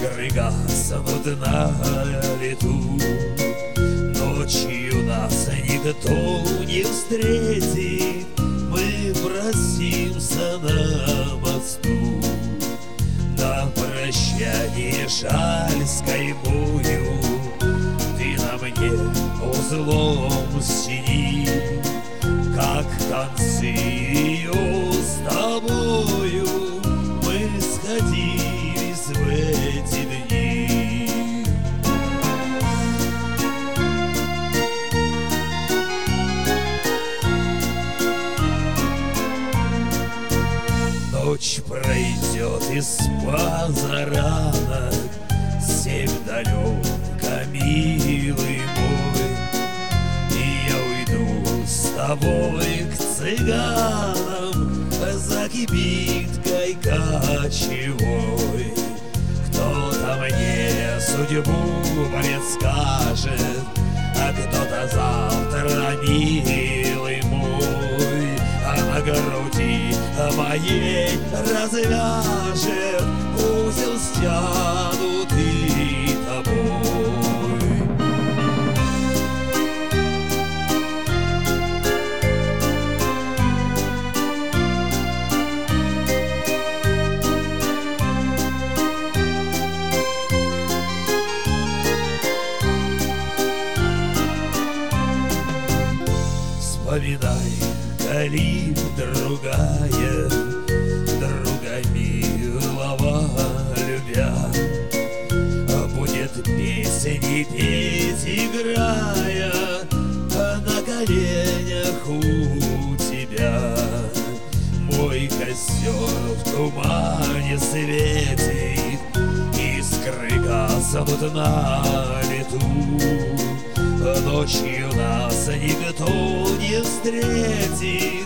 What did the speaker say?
Искры гаснут на лету, ночью нас никто не встретит. Мы просимся на мосту, на прощание шаль с каймою. Ты на мне узлом стяни, как концы ее с тобою мы сходились в эти дни. Ночь пройдет из позаранок, степь далеко, милый мой, и я уйду с тобой к цыганам за кибиткой кочевой. Кто-то мне судьбу предскажет, а кто-то завтра, милый мой, а на груди моей развяжет узел, стянутый тобой. Вспоминай, коли другая, друга милого любя, будет песни петь, играя на коленях у тебя. Мой костер в тумане светит, искры гаснут на лету. Ночью нас никто не встретит.